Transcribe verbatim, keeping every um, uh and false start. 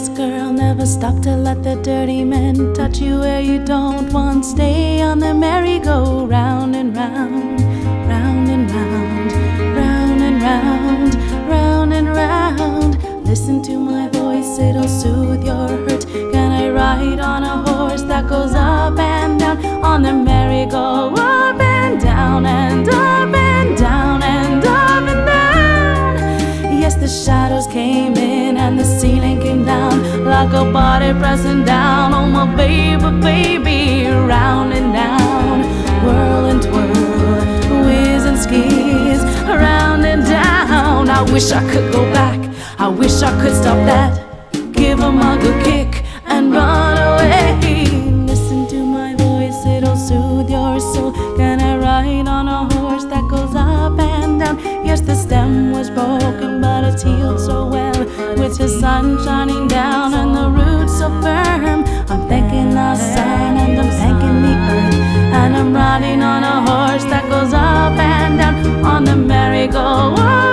this girl never stop to let the dirty men touch you where you don't want. Stay on the merry-go round and round, round and round, round and round, round and round. Listen to my voice, it'll soothe your hurt. Can I ride on a horse that goes up and down on the merry-go, up and down and up and down and up and down? Yes, the shadows came in and the ceiling came down like a body pressing down on my baby, baby, round and down, whirl and twirl, whiz and skis, round and down. I wish I could go back, I wish I could stop that, give 'em a good kick and run away. Listen to my voice, it'll soothe your soul. Can I ride on a horse that goes up and down? Yes, the stem was broken, but it's healed so well, with the sun shining down and the roots so firm. I'm thanking the sun and I'm thanking the earth, and I'm riding on a horse that goes up and down on the merry-go-round.